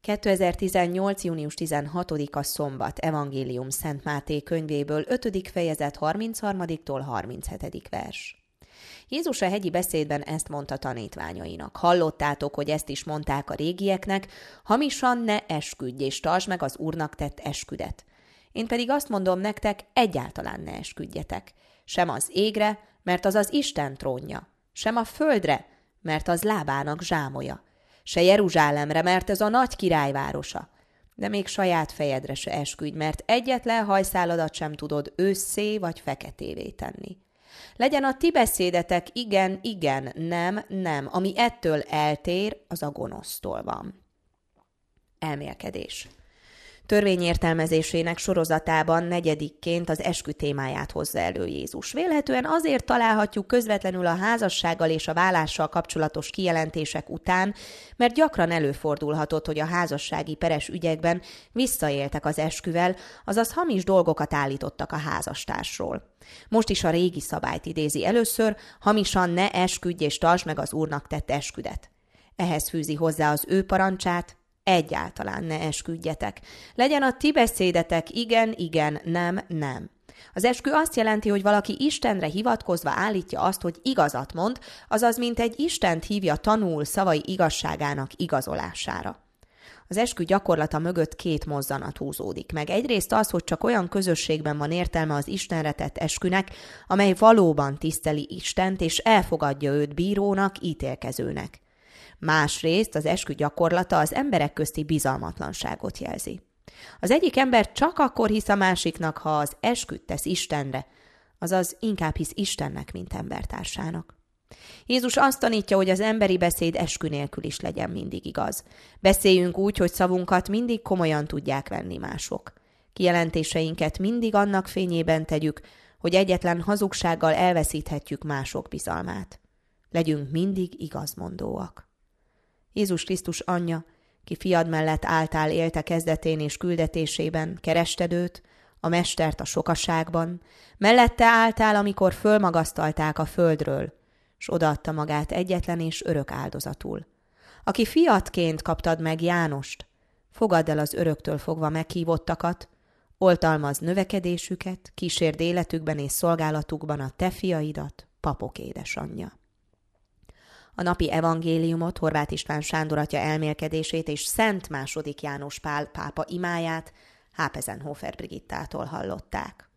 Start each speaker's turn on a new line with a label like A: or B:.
A: 2018. június 16-a szombat, Evangélium Szent Máté könyvéből, 5. fejezet 33-tól 37. vers. Jézus a hegyi beszédben ezt mondta tanítványainak. Hallottátok, hogy ezt is mondták a régieknek, hamisan ne esküdj, és tartsd meg az Úrnak tett esküdet. Én pedig azt mondom nektek, egyáltalán ne esküdjetek. Sem az égre, mert az az Isten trónja, sem a földre, mert az lábának zsámolya, se Jeruzsálemre, mert ez a nagy királyvárosa. De még saját fejedre se esküdj, mert egyetlen hajszáladat sem tudod ősszé vagy feketévé tenni. Legyen a ti beszédetek igen, igen, nem, nem, ami ettől eltér, az a gonosztól van. Elmélkedés. Törvényértelmezésének sorozatában negyedikként az eskü témáját hozza elő Jézus. Vélhetően azért találhatjuk közvetlenül a házassággal és a vállással kapcsolatos kijelentések után, mert gyakran előfordulhatott, hogy a házassági peres ügyekben visszaéltek az esküvel, azaz hamis dolgokat állítottak a házastársról. Most is a régi szabályt idézi először, hamisan ne esküdj és tartsd meg az Úrnak tett esküdet. Ehhez fűzi hozzá az ő parancsát, egyáltalán ne esküdjetek. Legyen a ti beszédetek igen, igen, nem, nem. Az eskü azt jelenti, hogy valaki Istenre hivatkozva állítja azt, hogy igazat mond, azaz mint egy Istent hívja tanul szavai igazságának igazolására. Az eskü gyakorlata mögött két mozzanat húzódik meg. Egyrészt az, hogy csak olyan közösségben van értelme az Istenre tett eskünek, amely valóban tiszteli Istent és elfogadja őt bírónak, ítélkezőnek. Másrészt az eskü gyakorlata az emberek közti bizalmatlanságot jelzi. Az egyik ember csak akkor hisz a másiknak, ha az esküt tesz Istenre, azaz inkább hisz Istennek, mint embertársának. Jézus azt tanítja, hogy az emberi beszéd eskü nélkül is legyen mindig igaz. Beszéljünk úgy, hogy szavunkat mindig komolyan tudják venni mások. Kijelentéseinket mindig annak fényében tegyük, hogy egyetlen hazugsággal elveszíthetjük mások bizalmát. Legyünk mindig igazmondóak. Jézus Krisztus anyja, ki fiad mellett álltál élte kezdetén és küldetésében, kerested őt, a mestert a sokaságban, mellette álltál, amikor fölmagasztalták a földről, s odaadta magát egyetlen és örök áldozatul. Aki fiatként kaptad meg Jánost, fogadd el az öröktől fogva meghívottakat, oltalmazd növekedésüket, kísérd életükben és szolgálatukban a te fiaidat, papok édesanyja. A napi evangéliumot, Horváth István Sándor atya elmélkedését és Szent II. János Pál pápa imáját Hápezenhofer Brigittától hallották.